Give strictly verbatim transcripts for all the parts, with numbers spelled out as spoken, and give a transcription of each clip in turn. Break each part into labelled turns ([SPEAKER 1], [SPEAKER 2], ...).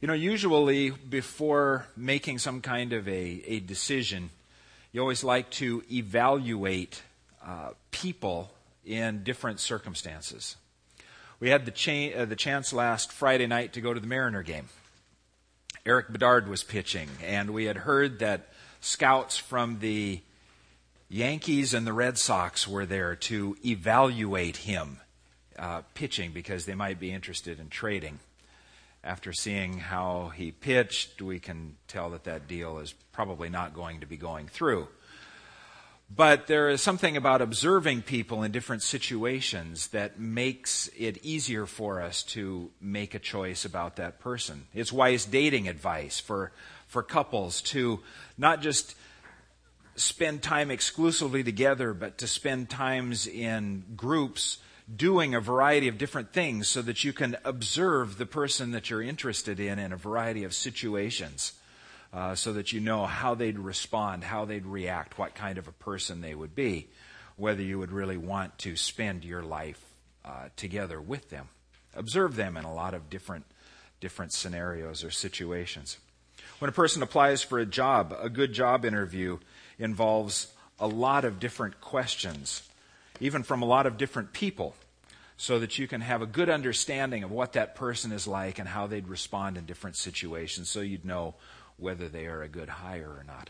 [SPEAKER 1] You know, usually before making some kind of a, a decision, you always like to evaluate uh, people in different circumstances. We had the, cha- uh, the chance last Friday night to go to the Mariner game. Eric Bedard was pitching, and we had heard that scouts from the Yankees and the Red Sox were there to evaluate him uh, pitching because they might be interested in trading. After seeing how he pitched, we can tell that that deal is probably not going to be going through. But there is something about observing people in different situations that makes it easier for us to make a choice about that person. It's wise dating advice for, for couples to not just spend time exclusively together, but to spend times in groups doing a variety of different things so that you can observe the person that you're interested in in a variety of situations uh, so that you know how they'd respond, how they'd react, what kind of a person they would be, whether you would really want to spend your life uh, together with them. Observe them in a lot of different, different scenarios or situations. When a person applies for a job, a good job interview involves a lot of different questions, even from a lot of different people, so that you can have a good understanding of what that person is like and how they'd respond in different situations, so you'd know whether they are a good hire or not.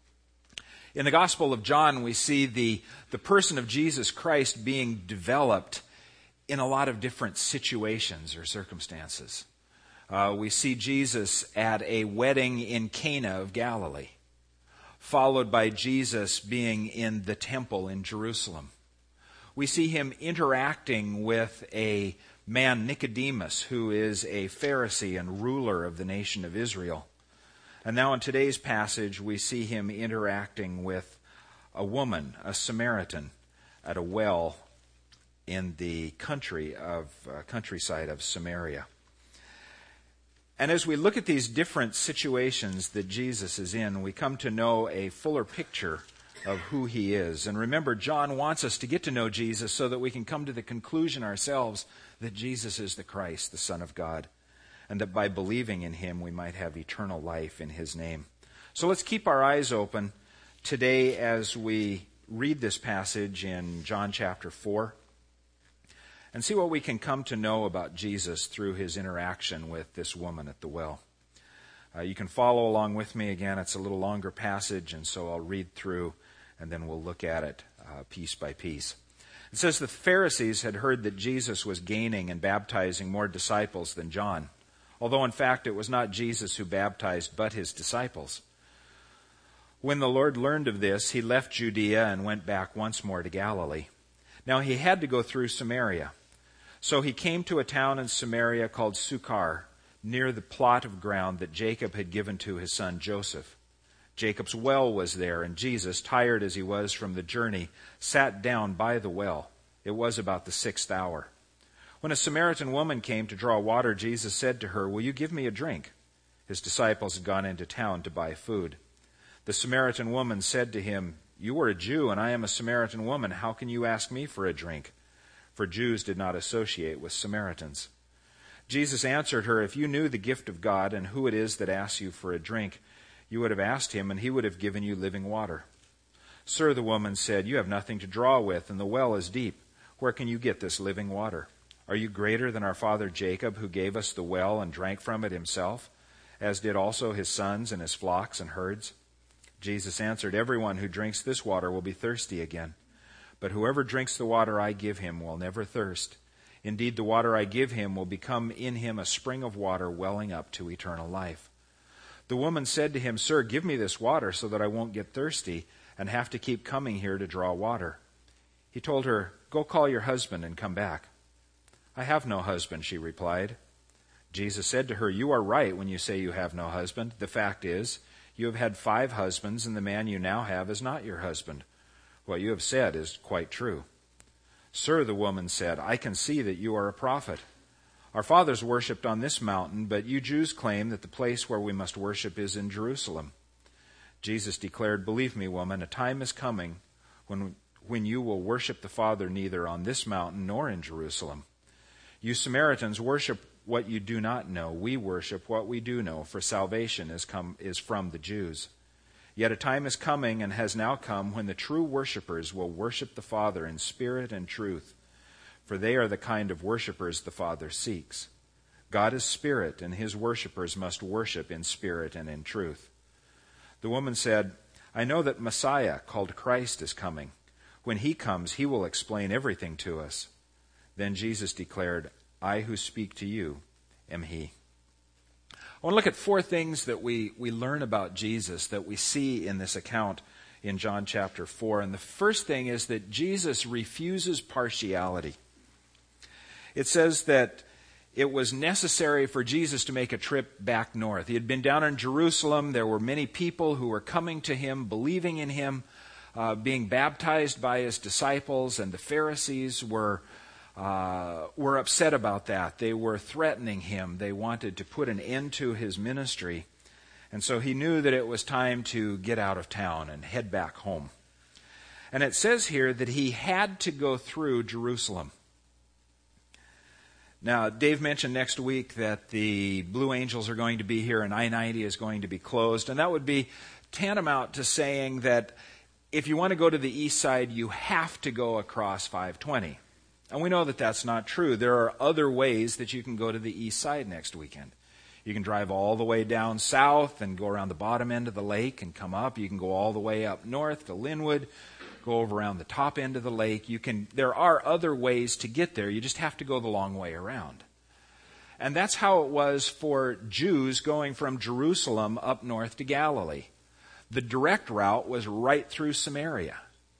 [SPEAKER 1] In the Gospel of John, we see the, the person of Jesus Christ being developed in a lot of different situations or circumstances. Uh, we see Jesus at a wedding in Cana of Galilee, followed by Jesus being in the temple in Jerusalem. We see him interacting with a man, Nicodemus, who is a Pharisee and ruler of the nation of Israel. And now in today's passage, we see him interacting with a woman, a Samaritan, at a well in the country of uh, countryside of Samaria. And as we look at these different situations that Jesus is in, we come to know a fuller picture of who he is. And remember, John wants us to get to know Jesus so that we can come to the conclusion ourselves that Jesus is the Christ, the Son of God, and that by believing in him we might have eternal life in his name. So let's keep our eyes open today as we read this passage in John chapter four and see what we can come to know about Jesus through his interaction with this woman at the well. Uh, you can follow along with me. Again, it's a little longer passage, and so I'll read through and then we'll look at it uh, piece by piece. It says the Pharisees had heard that Jesus was gaining and baptizing more disciples than John, although in fact it was not Jesus who baptized but his disciples. When the Lord learned of this, he left Judea and went back once more to Galilee. Now he had to go through Samaria. So he came to a town in Samaria called Sychar, near the plot of ground that Jacob had given to his son Joseph. Jacob's well was there, and Jesus, tired as he was from the journey, sat down by the well. It was about the sixth hour. When a Samaritan woman came to draw water, Jesus said to her, "Will you give me a drink?" His disciples had gone into town to buy food. The Samaritan woman said to him, "You are a Jew, and I am a Samaritan woman. How can you ask me for a drink?" For Jews did not associate with Samaritans. Jesus answered her, "If you knew the gift of God and who it is that asks you for a drink, you would have asked him, and he would have given you living water." "Sir," the woman said, "you have nothing to draw with, and the well is deep. Where can you get this living water? Are you greater than our father Jacob, who gave us the well and drank from it himself, as did also his sons and his flocks and herds?" Jesus answered, "Everyone who drinks this water will be thirsty again. But whoever drinks the water I give him will never thirst. Indeed, the water I give him will become in him a spring of water welling up to eternal life." The woman said to him, "Sir, give me this water so that I won't get thirsty and have to keep coming here to draw water." He told her, "Go call your husband and come back." "I have no husband," she replied. Jesus said to her, "You are right when you say you have no husband. The fact is, you have had five husbands, and the man you now have is not your husband. What you have said is quite true." "Sir," the woman said, "I can see that you are a prophet. Our fathers worshipped on this mountain, but you Jews claim that the place where we must worship is in Jerusalem." Jesus declared, "Believe me, woman, a time is coming when, when you will worship the Father neither on this mountain nor in Jerusalem. You Samaritans worship what you do not know. We worship what we do know, for salvation is come is from the Jews. Yet a time is coming and has now come when the true worshipers will worship the Father in spirit and truth, for they are the kind of worshipers the Father seeks. God is spirit, and his worshipers must worship in spirit and in truth." The woman said, "I know that Messiah, called Christ, is coming. When he comes, he will explain everything to us." Then Jesus declared, "I who speak to you am he." I want to look at four things that we, we learn about Jesus that we see in this account in John chapter four. And the first thing is that Jesus refuses partiality. It says that it was necessary for Jesus to make a trip back north. He had been down in Jerusalem. There were many people who were coming to him, believing in him, uh, being baptized by his disciples, and the Pharisees were uh, were upset about that. They were threatening him. They wanted to put an end to his ministry. And so he knew that it was time to get out of town and head back home. And it says here that he had to go through Jerusalem. Now, Dave mentioned next week that the Blue Angels are going to be here and I ninety is going to be closed. And that would be tantamount to saying that if you want to go to the east side, you have to go across five twenty. And we know that that's not true. There are other ways that you can go to the east side next weekend. You can drive all the way down south and go around the bottom end of the lake and come up. You can go all the way up north to Linwood, go over around the top end of the lake. You can. There are other ways to get there. You just have to go the long way around. And that's how it was for Jews going from Jerusalem up north to Galilee. The direct route was right through Samaria.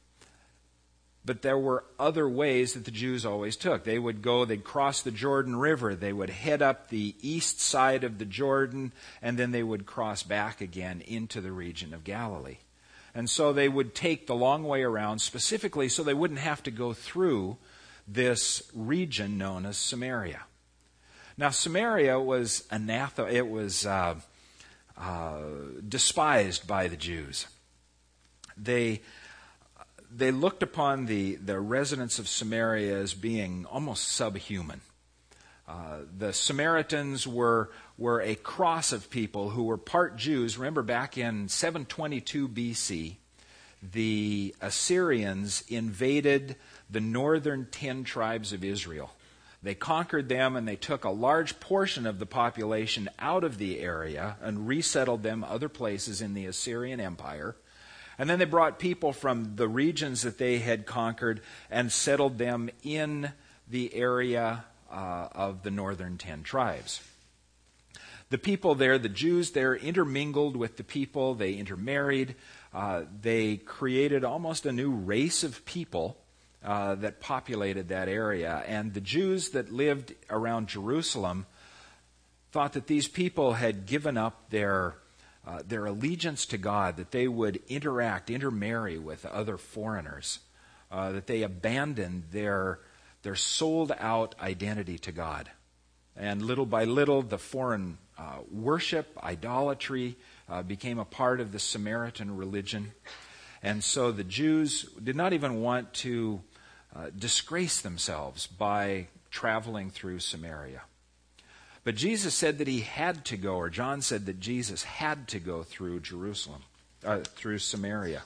[SPEAKER 1] But there were other ways that the Jews always took. They would go, they'd cross the Jordan River, they would head up the east side of the Jordan, and then they would cross back again into the region of Galilee. And so they would take the long way around, specifically so they wouldn't have to go through this region known as Samaria. Now, Samaria was anathema, it was uh, uh, despised by the Jews. They they looked upon the, the residents of Samaria as being almost subhuman. Uh, the Samaritans were were a cross of people who were part Jews. Remember, back in seven twenty-two B C, the Assyrians invaded the northern ten tribes of Israel. They conquered them, and they took a large portion of the population out of the area and resettled them other places in the Assyrian Empire. And then they brought people from the regions that they had conquered and settled them in the area uh, of the northern ten tribes. The people there, the Jews there, intermingled with the people. They intermarried. Uh, they created almost a new race of people uh, that populated that area. And the Jews that lived around Jerusalem thought that these people had given up their uh, their allegiance to God, that they would interact, intermarry with other foreigners, uh, that they abandoned their their sold-out identity to God. And little by little, the foreign uh, worship, idolatry, uh, became a part of the Samaritan religion. And so the Jews did not even want to uh, disgrace themselves by traveling through Samaria. But Jesus said that he had to go, or John said that Jesus had to go through Jerusalem, uh, through Samaria.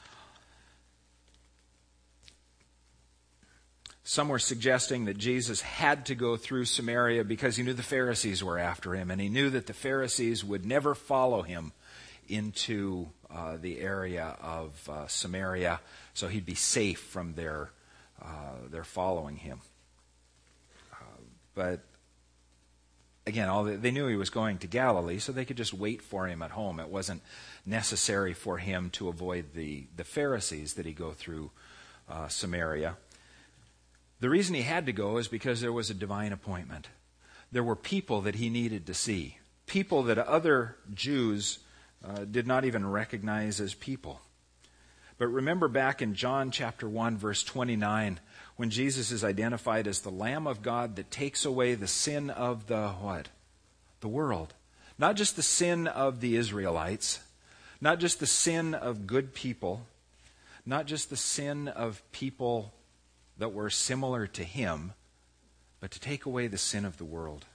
[SPEAKER 1] Some were suggesting that Jesus had to go through Samaria because he knew the Pharisees were after him, and he knew that the Pharisees would never follow him into uh, the area of uh, Samaria, so he'd be safe from their uh, their following him. Uh, but again, all they, they knew he was going to Galilee, so they could just wait for him at home. It wasn't necessary for him to avoid the, the Pharisees that he go through uh, Samaria. The reason he had to go is because there was a divine appointment. There were people that he needed to see, people that other Jews uh, did not even recognize as people. But remember back in John chapter one, verse twenty-nine, when Jesus is identified as the Lamb of God that takes away the sin of the what? The world. Not just the sin of the Israelites, not just the sin of good people, not just the sin of people that were similar to him, but to take away the sin of the world.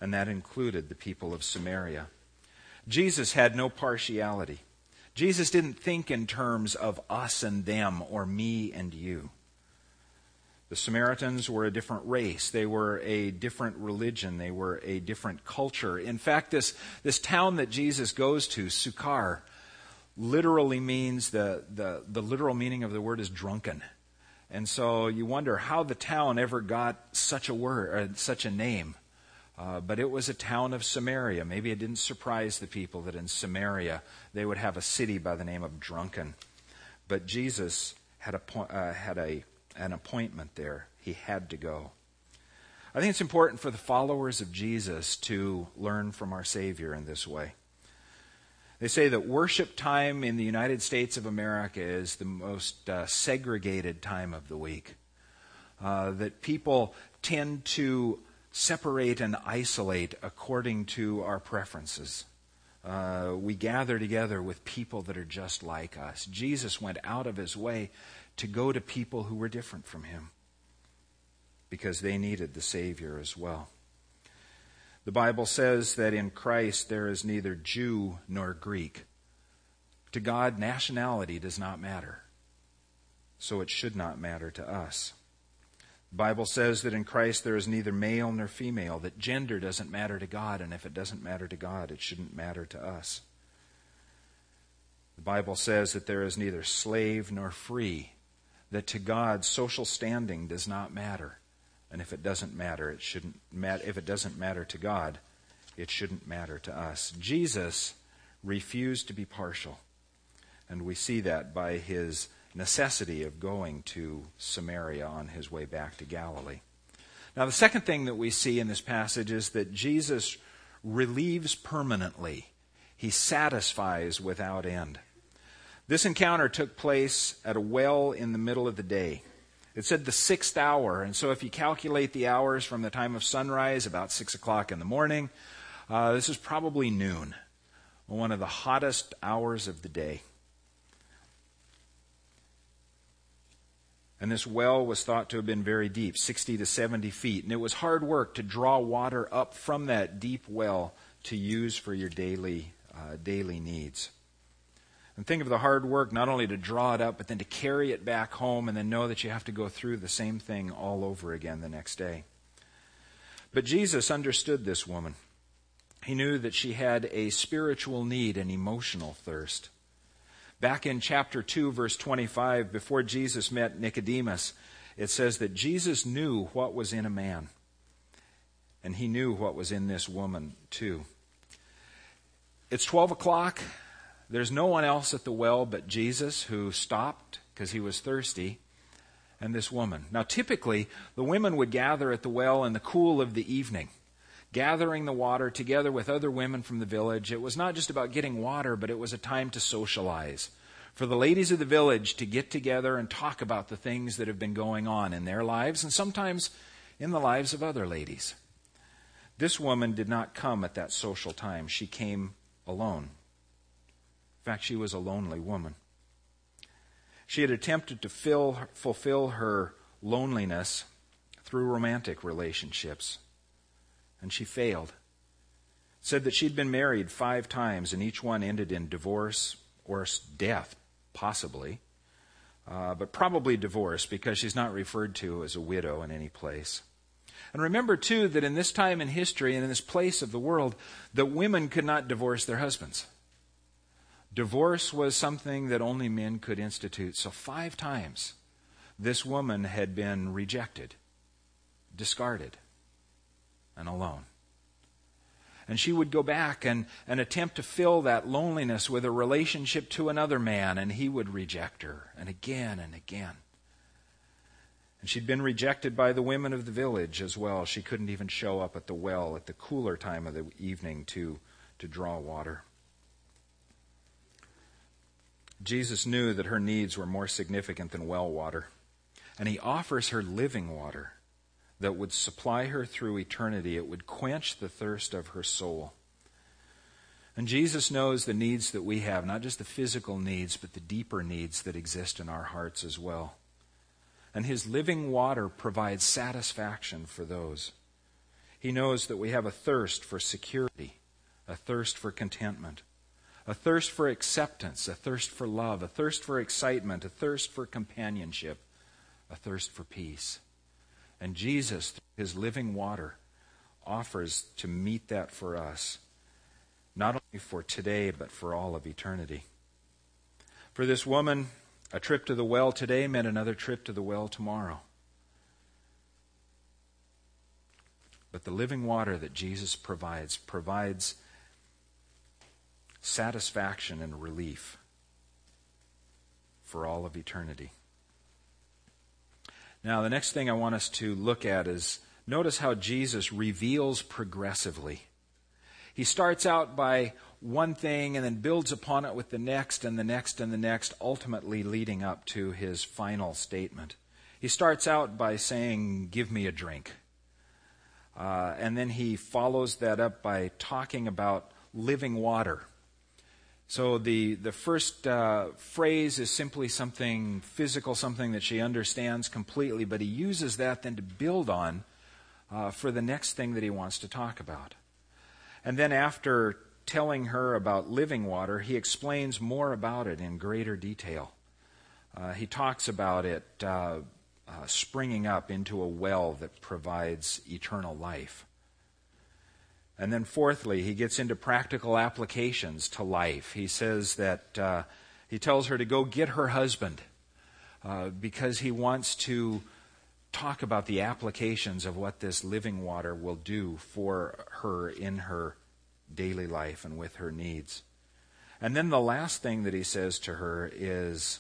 [SPEAKER 1] and that included the people of Samaria. Jesus had no partiality. Jesus didn't think in terms of us and them or me and you. The Samaritans were a different race. They were a different religion. They were a different culture. In fact, this, this town that Jesus goes to, Sychar, literally means, the, the, the literal meaning of the word is drunken. And so you wonder how the town ever got such a word, or such a name. Uh, but it was a town of Samaria. Maybe it didn't surprise the people that in Samaria they would have a city by the name of Drunken. But Jesus had a uh, had a an appointment there. He had to go. I think it's important for the followers of Jesus to learn from our Savior in this way. They say that worship time in the United States of America is the most uh, segregated time of the week. Uh, that people tend to separate and isolate according to our preferences. Uh, we gather together with people that are just like us. Jesus went out of his way to go to people who were different from him because they needed the Savior as well. The Bible says that in Christ there is neither Jew nor Greek. To God, nationality does not matter, so it should not matter to us. The Bible says that in Christ there is neither male nor female, that gender doesn't matter to God, and if it doesn't matter to God, it shouldn't matter to us. The Bible says that there is neither slave nor free, that to God social standing does not matter, and if it doesn't matter, it shouldn't matter. If it doesn't matter to God, it shouldn't matter to us. Jesus refused to be partial, and we see that by his necessity of going to Samaria on his way back to Galilee. Now, the second thing that we see in this passage is that Jesus relieves permanently. He satisfies without end. This encounter took place at a well in the middle of the day. It said the sixth hour, and so if you calculate the hours from the time of sunrise, about six o'clock in the morning, uh, this is probably noon, one of the hottest hours of the day. And this well was thought to have been very deep, sixty to seventy feet. And it was hard work to draw water up from that deep well to use for your daily uh, daily needs. And think of the hard work not only to draw it up, but then to carry it back home and then know that you have to go through the same thing all over again the next day. But Jesus understood this woman. He knew that she had a spiritual need, an emotional thirst. Back in chapter two, verse twenty-five, before Jesus met Nicodemus, it says that Jesus knew what was in a man. And he knew what was in this woman, too. It's twelve o'clock. There's no one else at the well but Jesus, who stopped because he was thirsty, and this woman. Now, typically, the women would gather at the well in the cool of the evening, gathering the water together with other women from the village. It was not just about getting water, but it was a time to socialize. For the ladies of the village to get together and talk about the things that have been going on in their lives and sometimes in the lives of other ladies. This woman did not come at that social time. She came alone. In fact, she was a lonely woman. She had attempted to fill, fulfill her loneliness through romantic relationships. And she failed. It said that she'd been married five times, and each one ended in divorce or death, possibly. Uh, but probably divorce, because she's not referred to as a widow in any place. And remember, too, that in this time in history and in this place of the world, that women could not divorce their husbands. Divorce was something that only men could institute. So five times this woman had been rejected, discarded, and alone. And she would go back and, and attempt to fill that loneliness with a relationship to another man, and he would reject her, and again and again. And she'd been rejected by the women of the village as well. She couldn't even show up at the well at the cooler time of the evening to, to draw water. Jesus knew that her needs were more significant than well water, and he offers her living water that would supply her through eternity. It would quench the thirst of her soul. And Jesus knows the needs that we have, not just the physical needs, but the deeper needs that exist in our hearts as well. And his living water provides satisfaction for those. He knows that we have a thirst for security, a thirst for contentment, a thirst for acceptance, a thirst for love, a thirst for excitement, a thirst for companionship, a thirst for peace. And Jesus, through his living water, offers to meet that for us, not only for today, but for all of eternity. For this woman, a trip to the well today meant another trip to the well tomorrow. But the living water that Jesus provides, provides satisfaction and relief for all of eternity. Now, the next thing I want us to look at is, notice how Jesus reveals progressively. He starts out by one thing and then builds upon it with the next and the next and the next, ultimately leading up to his final statement. He starts out by saying, "Give me a drink." Uh, and then he follows that up by talking about living water. So the, the first uh, phrase is simply something physical, something that she understands completely, but he uses that then to build on uh, for the next thing that he wants to talk about. And then after telling her about living water, he explains more about it in greater detail. Uh, he talks about it uh, uh, springing up into a well that provides eternal life. And then fourthly, he gets into practical applications to life. He says that uh, he tells her to go get her husband uh, because he wants to talk about the applications of what this living water will do for her in her daily life and with her needs. And then the last thing that he says to her is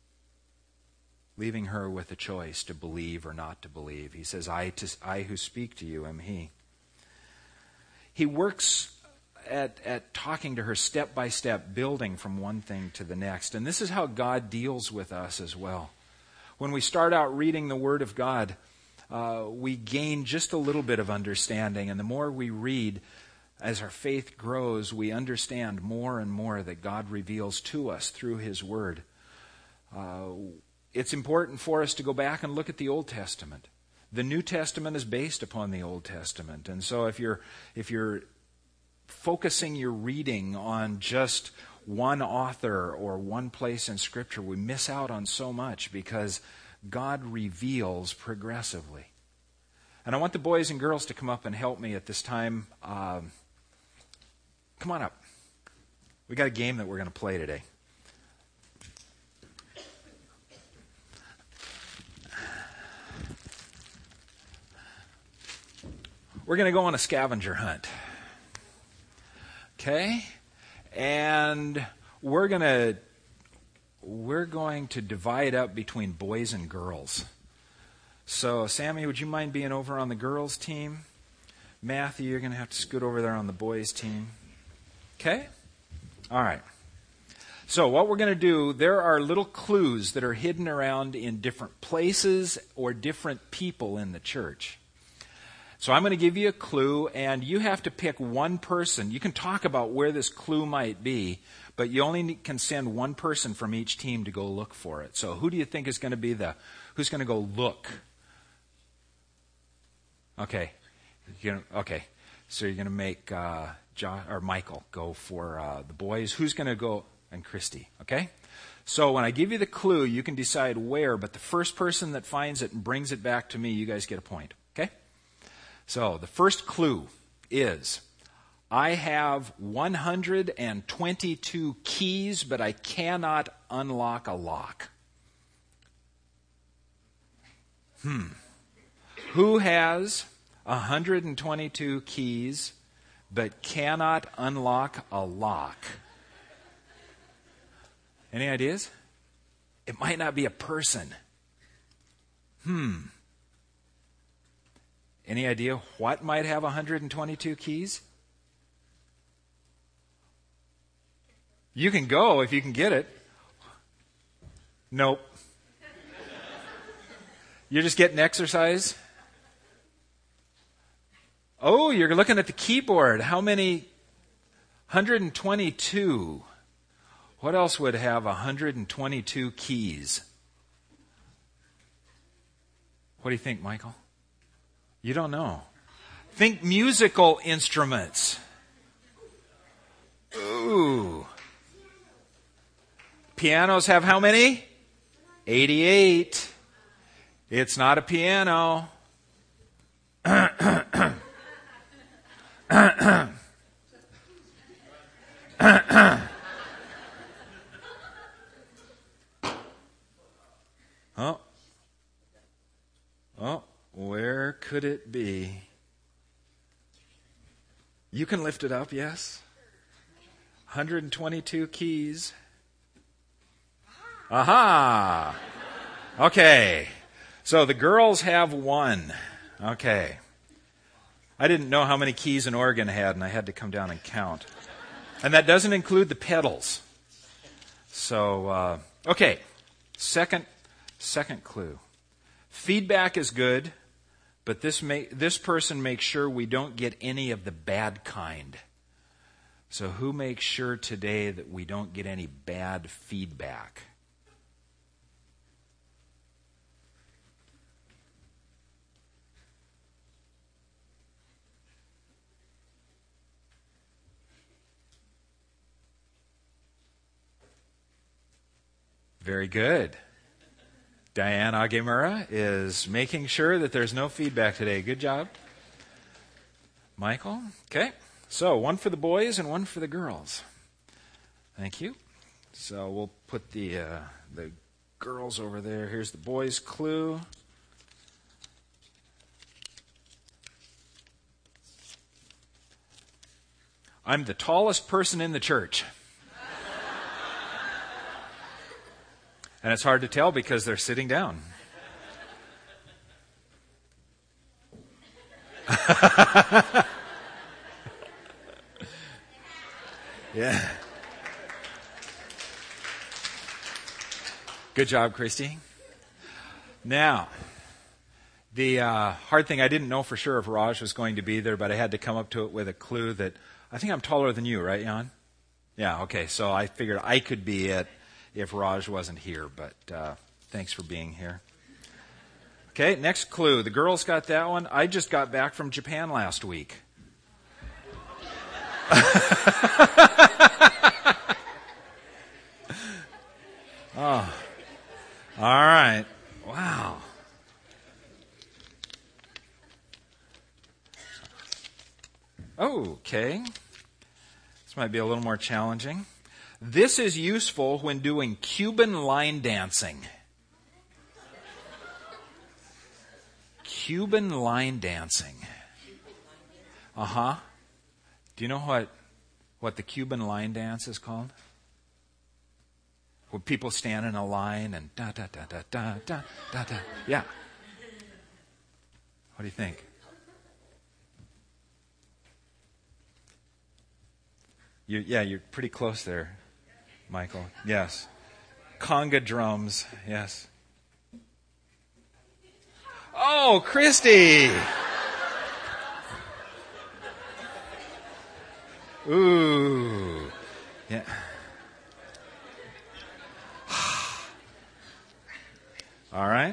[SPEAKER 1] leaving her with a choice to believe or not to believe. He says, I, to, I who speak to you am he. He works at, at talking to her step by step, building from one thing to the next. And this is how God deals with us as well. When we start out reading the Word of God, uh, we gain just a little bit of understanding. And the more we read, as our faith grows, we understand more and more that God reveals to us through His Word. Uh, it's important for us to go back and look at the Old Testament. The New Testament is based upon the Old Testament. And so if you're if you're focusing your reading on just one author or one place in Scripture, we miss out on so much because God reveals progressively. And I want the boys and girls to come up and help me at this time. Um, come on up. We got a game that we're going to play today. We're going to go on a scavenger hunt. Okay? And we're going to we're going to divide up between boys and girls. So, Sammy, would you mind being over on the girls' team? Matthew, you're going to have to scoot over there on the boys' team. Okay? All right. So, what we're going to do, there are little clues that are hidden around in different places or different people in the church. So I'm going to give you a clue, and you have to pick one person. You can talk about where this clue might be, but you only can send one person from each team to go look for it. So who do you think is going to be the, who's going to go look? Okay. You're gonna, okay. So you're going to make uh, John, or Michael go for uh, the boys. Who's going to go? And Christy. Okay? So when I give you the clue, you can decide where, but the first person that finds it and brings it back to me, you guys get a point. Okay? So the first clue is, I have one hundred twenty-two keys, but I cannot unlock a lock. Hmm. Who has one hundred twenty-two keys, but cannot unlock a lock? Any ideas? It might not be a person. Hmm. Any idea what might have one hundred twenty-two keys? You can go if you can get it. Nope. You're just getting exercise? Oh, you're looking at the keyboard. How many? one hundred twenty-two. What else would have one hundred twenty-two keys? What do you think, Michael? You don't know. Think musical instruments. Ooh. Pianos have how many? eighty-eight. It's not a piano. Oh. Oh, where could it be? You can lift it up, yes? one hundred twenty-two keys. Aha! Okay. So the girls have one. Okay. I didn't know how many keys an organ had, and I had to come down and count. And that doesn't include the pedals. So, uh, okay. Second, second clue. Feedback is good, but this may, this person makes sure we don't get any of the bad kind. So who makes sure today that we don't get any bad feedback? Very good. Diane Agemura is making sure that there's no feedback today. Good job. Michael? Okay. So, one for the boys and one for the girls. Thank you. So, we'll put the uh, the girls over there. Here's the boys' clue. I'm the tallest person in the church. And it's hard to tell because they're sitting down. Yeah. Good job, Christy. Now, the uh, hard thing, I didn't know for sure if Raj was going to be there, but I had to come up to it with a clue that I think I'm taller than you, right, Jan? Yeah, okay. So I figured I could be it if Raj wasn't here, but uh, thanks for being here. Okay, next clue. The girls got that one. I just got back from Japan last week. Oh, all right. Wow. Okay. This might be a little more challenging. This is useful when doing Cuban line dancing. Cuban line dancing. Uh-huh. Do you know what, what the Cuban line dance is called? Where people stand in a line and da da da da da da da da. Yeah. What do you think? You, yeah, you're pretty close there, Michael. Yes. Conga drums. Yes. Oh, Christy! Ooh. Yeah. All right.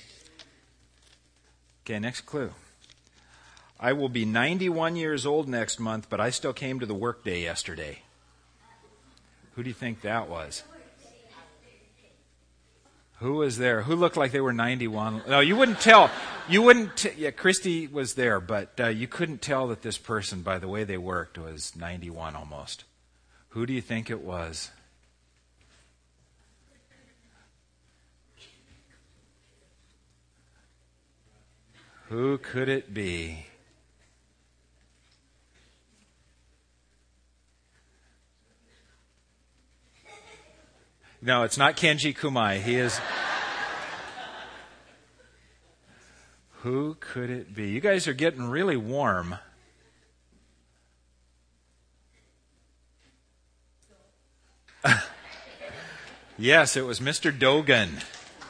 [SPEAKER 1] Okay, next clue. I will be ninety-one years old next month, but I still came to the workday yesterday. Who do you think that was? Who was there? Who looked like they were ninety-one? No, you wouldn't tell. You wouldn't. T- yeah, Christy was there, but uh, you couldn't tell that this person, by the way they worked, was ninety-one almost. Who do you think it was? Who could it be? No, it's not Kenji Kumai. He is... Who could it be? You guys are getting really warm. Yes, it was Mister Dogan.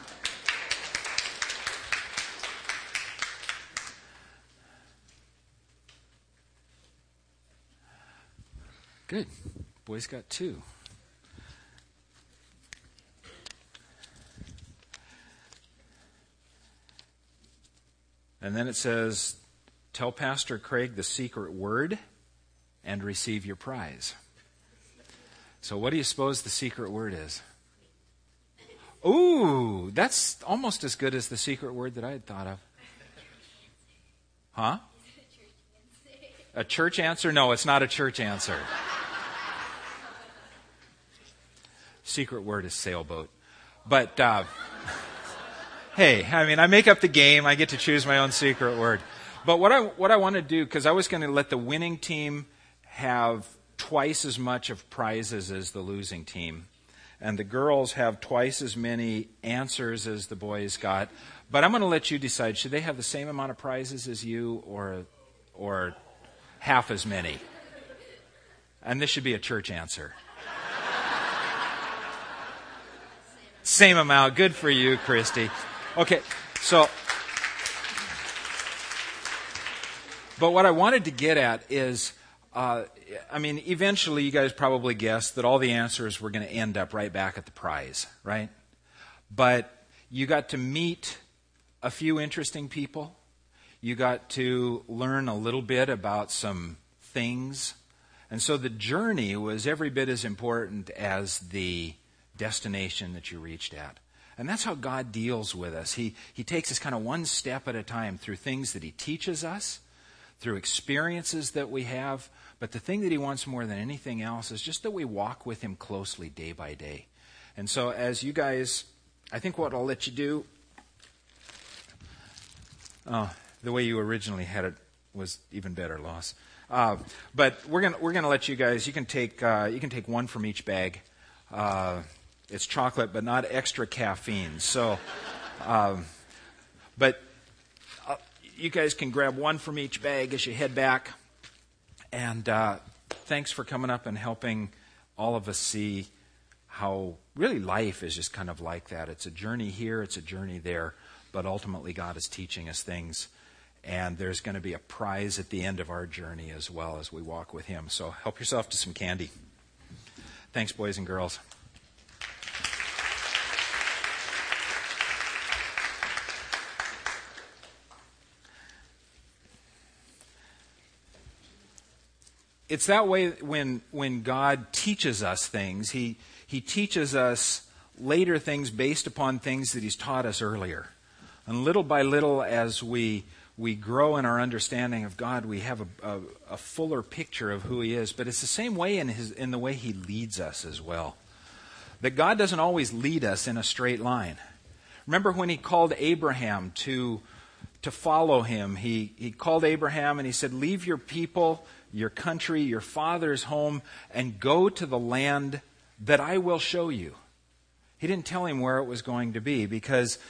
[SPEAKER 1] Good. Boys got two. And then it says, tell Pastor Craig the secret word and receive your prize. So what do you suppose the secret word is? Ooh, that's almost as good as the secret word that I had thought of. Huh? A church answer? No, it's not a church answer. Secret word is sailboat. But, uh, hey, I mean, I make up the game. I get to choose my own secret word. But what I what I want to do, because I was going to let the winning team have twice as much of prizes as the losing team. And the girls have twice as many answers as the boys got. But I'm going to let you decide. Should they have the same amount of prizes as you or or half as many? And this should be a church answer. Same amount. Good for you, Christy. Okay, so, but what I wanted to get at is, uh, I mean, eventually you guys probably guessed that all the answers were going to end up right back at the prize, right? But you got to meet a few interesting people. You got to learn a little bit about some things. And so the journey was every bit as important as the destination that you reached at. And that's how God deals with us. He, he takes us kind of one step at a time through things that He teaches us, through experiences that we have. But the thing that He wants more than anything else is just that we walk with Him closely day by day. And so as you guys, I think what I'll let you do, oh, the way you originally had it was even better, Loss. Uh, but we're gonna we're gonna let you guys. You can take uh, you can take one from each bag. Uh, it's chocolate, but not extra caffeine. So, um, but uh, you guys can grab one from each bag as you head back. And uh, thanks for coming up and helping all of us see how really life is just kind of like that. It's a journey here, it's a journey there, but ultimately God is teaching us things. And there's going to be a prize at the end of our journey as well as we walk with Him. So help yourself to some candy. Thanks, boys and girls. It's that way when when God teaches us things. He He teaches us later things based upon things that He's taught us earlier. And little by little, as we we grow in our understanding of God, we have a, a, a fuller picture of who He is. But it's the same way in his in the way He leads us as well. That God doesn't always lead us in a straight line. Remember when He called Abraham to to follow Him? He he called Abraham and He said, "Leave your people, your country, your father's home, and go to the land that I will show you." He didn't tell him where it was going to be, because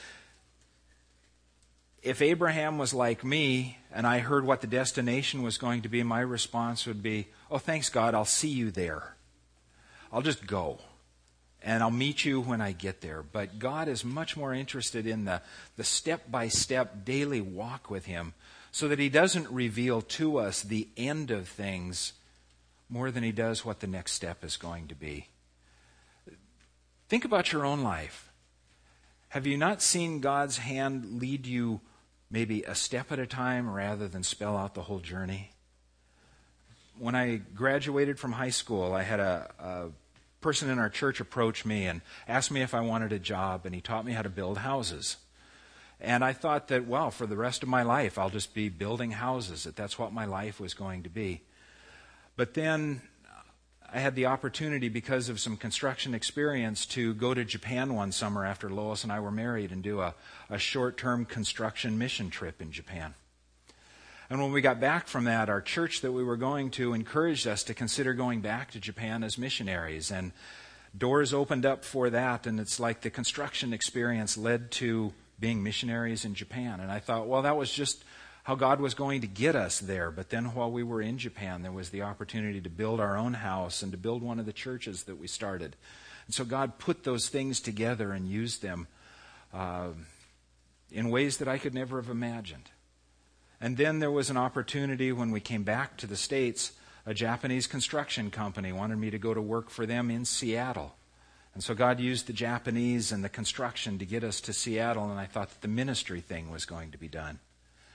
[SPEAKER 1] if Abraham was like me and I heard what the destination was going to be, my response would be, "Oh, thanks God, I'll see you there. I'll just go. And I'll meet you when I get there." But God is much more interested in the, the step-by-step daily walk with Him, so that He doesn't reveal to us the end of things more than He does what the next step is going to be. Think about your own life. Have you not seen God's hand lead you maybe a step at a time rather than spell out the whole journey? When I graduated from high school, I had a, a person in our church approach me and asked me if I wanted a job, and he taught me how to build houses. And I thought that, well, for the rest of my life, I'll just be building houses, that that's what my life was going to be. But then I had the opportunity, because of some construction experience, to go to Japan one summer after Lois and I were married and do a, a short-term construction mission trip in Japan. And when we got back from that, our church that we were going to encouraged us to consider going back to Japan as missionaries. And doors opened up for that, and it's like the construction experience led to being missionaries in Japan. And I thought, well, that was just how God was going to get us there. But then while we were in Japan, there was the opportunity to build our own house and to build one of the churches that we started. And so God put those things together and used them uh, in ways that I could never have imagined. And then there was an opportunity when we came back to the States. A Japanese construction company wanted me to go to work for them in Seattle. And so God used the Japanese and the construction to get us to Seattle, and I thought that the ministry thing was going to be done.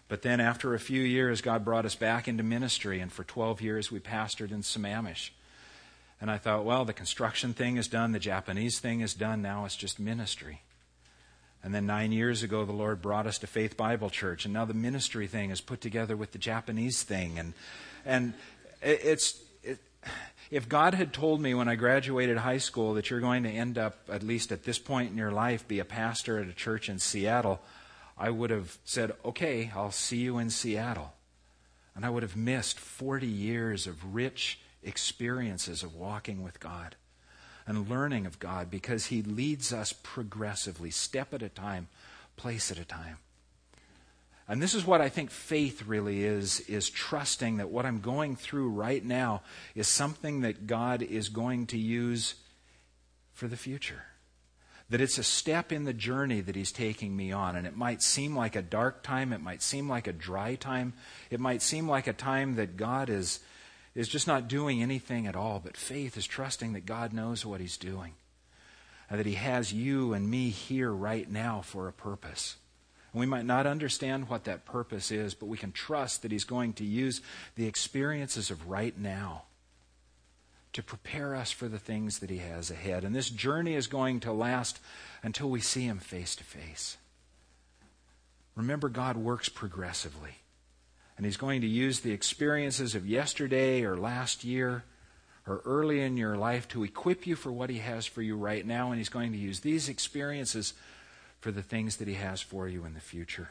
[SPEAKER 1] But then after a few years, God brought us back into ministry, and for twelve years we pastored in Sammamish. And I thought, well, the construction thing is done, the Japanese thing is done, now it's just ministry. And then nine years ago, the Lord brought us to Faith Bible Church, and now the ministry thing is put together with the Japanese thing. And and it's it, if God had told me when I graduated high school that you're going to end up, at least at this point in your life, be a pastor at a church in Seattle, I would have said, okay, I'll see you in Seattle. And I would have missed forty years of rich experiences of walking with God and learning of God, because He leads us progressively, step at a time, place at a time. And this is what I think faith really is, is trusting that what I'm going through right now is something that God is going to use for the future. That it's a step in the journey that He's taking me on. And it might seem like a dark time. It might seem like a dry time. It might seem like a time that God is, is just not doing anything at all. But faith is trusting that God knows what He's doing. And that He has you and me here right now for a purpose. And we might not understand what that purpose is, but we can trust that He's going to use the experiences of right now to prepare us for the things that He has ahead. And this journey is going to last until we see Him face to face. Remember, God works progressively. And He's going to use the experiences of yesterday or last year or early in your life to equip you for what He has for you right now. And He's going to use these experiences for the things that He has for you in the future.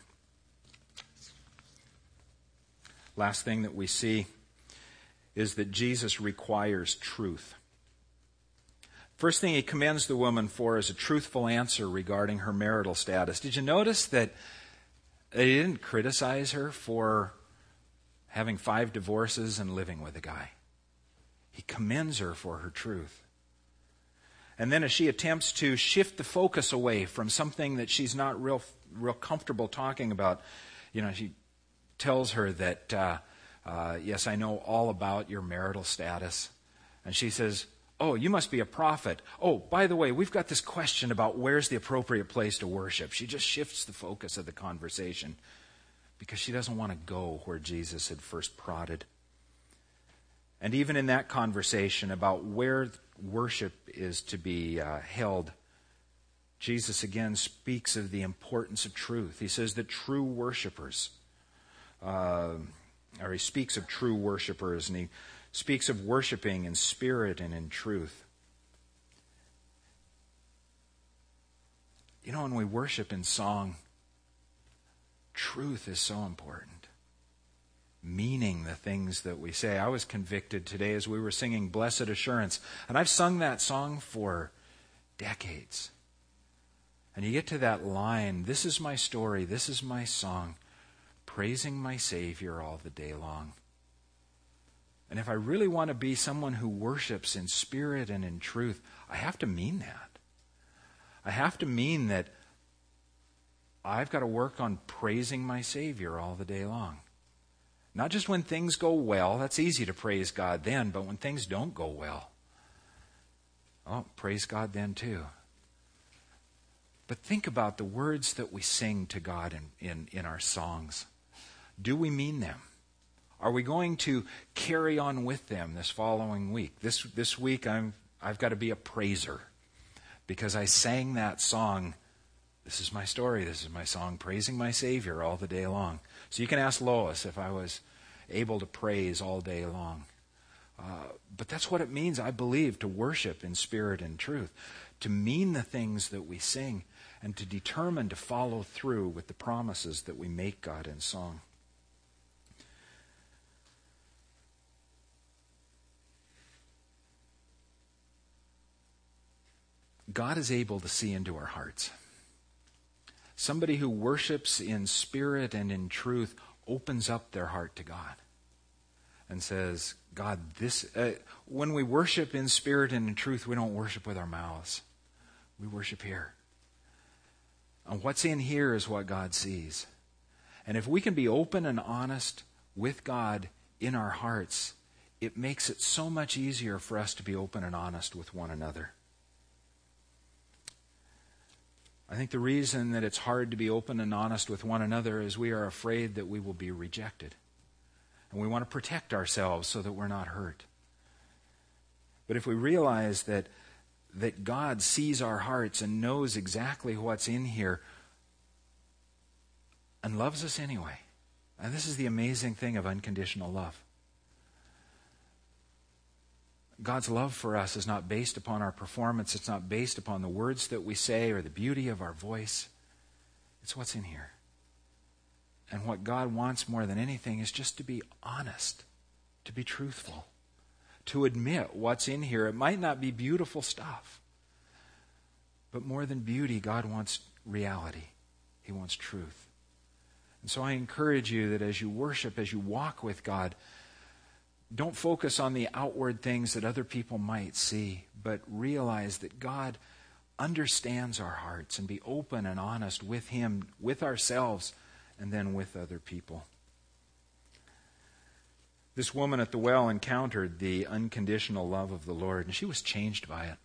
[SPEAKER 1] Last thing that we see is that Jesus requires truth. First thing He commends the woman for is a truthful answer regarding her marital status. Did you notice that He didn't criticize her for having five divorces and living with a guy? He commends her for her truth. And then as she attempts to shift the focus away from something that she's not real real comfortable talking about, you know, she tells her that, uh, uh, yes, I know all about your marital status. And she says, oh, you must be a prophet. Oh, by the way, we've got this question about where's the appropriate place to worship. She just shifts the focus of the conversation because she doesn't want to go where Jesus had first prodded. And even in that conversation about where worship is to be uh, held, Jesus again speaks of the importance of truth. He says that true worshipers, uh, or he speaks of true worshipers, and he speaks of worshiping in spirit and in truth. You know, when we worship in song, truth is so important. Meaning the things that we say. I was convicted today as we were singing Blessed Assurance, and I've sung that song for decades. And you get to that line, this is my story, this is my song, praising my Savior all the day long. And if I really want to be someone who worships in spirit and in truth, I have to mean that. I have to mean that I've got to work on praising my Savior all the day long. Not just when things go well, that's easy to praise God then, but when things don't go well, oh, praise God then too. But think about the words that we sing to God in, in, in our songs. Do we mean them? Are we going to carry on with them this following week? This this week I'm I've got to be a praiser because I sang that song. This is my story. This is my song, praising my Savior all the day long. So you can ask Lois if I was able to praise all day long. Uh, but that's what it means, I believe, to worship in spirit and truth. To mean the things that we sing and to determine to follow through with the promises that we make God in song. God is able to see into our hearts. Somebody who worships in spirit and in truth opens up their heart to God and says, God, this, uh, when we worship in spirit and in truth, we don't worship with our mouths. We worship here. And what's in here is what God sees. And if we can be open and honest with God in our hearts, it makes it so much easier for us to be open and honest with one another. I think the reason that it's hard to be open and honest with one another is we are afraid that we will be rejected. And we want to protect ourselves so that we're not hurt. But if we realize that, that God sees our hearts and knows exactly what's in here and loves us anyway, and this is the amazing thing of unconditional love. God's love for us is not based upon our performance. It's not based upon the words that we say or the beauty of our voice. It's what's in here. And what God wants more than anything is just to be honest, to be truthful, to admit what's in here. It might not be beautiful stuff, but more than beauty, God wants reality. He wants truth. And so I encourage you that as you worship, as you walk with God, don't focus on the outward things that other people might see, but realize that God understands our hearts, and be open and honest with Him, with ourselves, and then with other people. This woman at the well encountered the unconditional love of the Lord, and she was changed by it.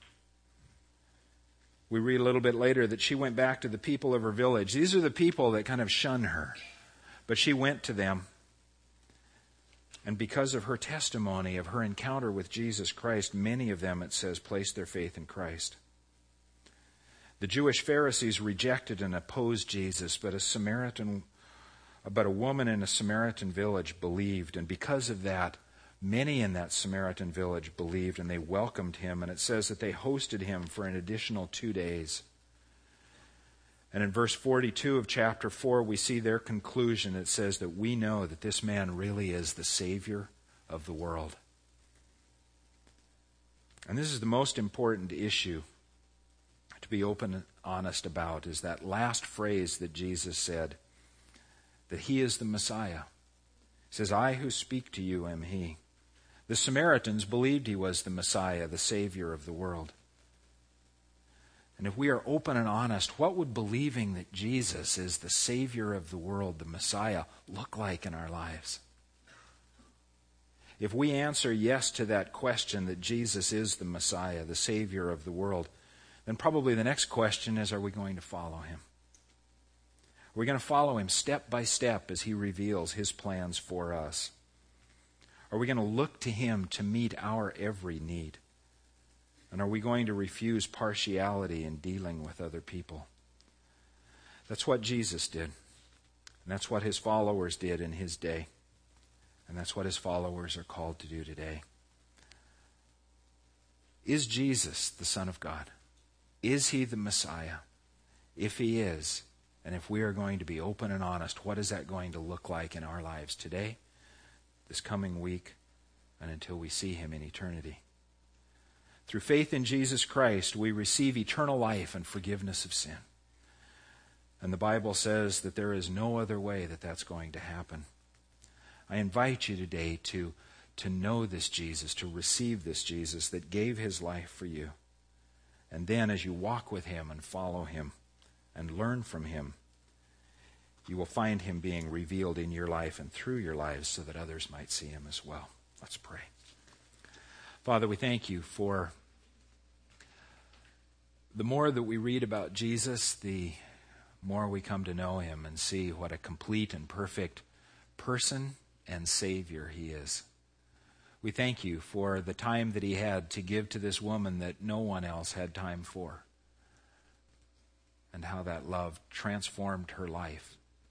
[SPEAKER 1] We read a little bit later that she went back to the people of her village. These are the people that kind of shun her, but she went to them. And because of her testimony of her encounter with Jesus Christ, many of them, it says, placed their faith in Christ. The Jewish Pharisees rejected and opposed Jesus, but a Samaritan, but a woman in a Samaritan village believed. And because of that, many in that Samaritan village believed, and they welcomed him. And it says that they hosted him for an additional two days. And in verse forty-two of chapter four, we see their conclusion. It says that we know that this man really is the Savior of the world. And this is the most important issue to be open and honest about, is that last phrase that Jesus said, that He is the Messiah. He says, I who speak to you am He. The Samaritans believed He was the Messiah, the Savior of the world. And if we are open and honest, what would believing that Jesus is the Savior of the world, the Messiah, look like in our lives? If we answer yes to that question, that Jesus is the Messiah, the Savior of the world, then probably the next question is, are we going to follow Him? Are we going to follow Him step by step as He reveals His plans for us? Are we going to look to Him to meet our every need? And are we going to refuse partiality in dealing with other people? That's what Jesus did. And that's what His followers did in His day. And that's what His followers are called to do today. Is Jesus the Son of God? Is He the Messiah? If He is, and if we are going to be open and honest, what is that going to look like in our lives today, this coming week, and until we see Him in eternity? Through faith in Jesus Christ, we receive eternal life and forgiveness of sin. And the Bible says that there is no other way that that's going to happen. I invite you today to, to know this Jesus, to receive this Jesus that gave His life for you. And then as you walk with Him and follow Him and learn from Him, you will find Him being revealed in your life and through your lives so that others might see Him as well. Let's pray. Father, we thank You for the more that we read about Jesus, the more we come to know Him and see what a complete and perfect person and Savior He is. We thank You for the time that He had to give to this woman that no one else had time for, and how that love transformed her life,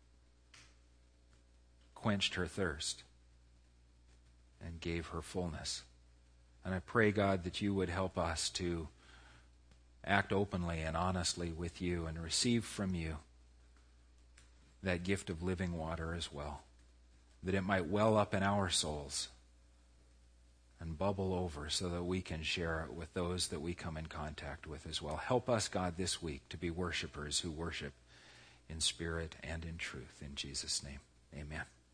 [SPEAKER 1] quenched her thirst, and gave her fullness. And I pray, God, that You would help us to act openly and honestly with You and receive from You that gift of living water as well, that it might well up in our souls and bubble over so that we can share it with those that we come in contact with as well. Help us, God, this week to be worshipers who worship in spirit and in truth. In Jesus' name, amen.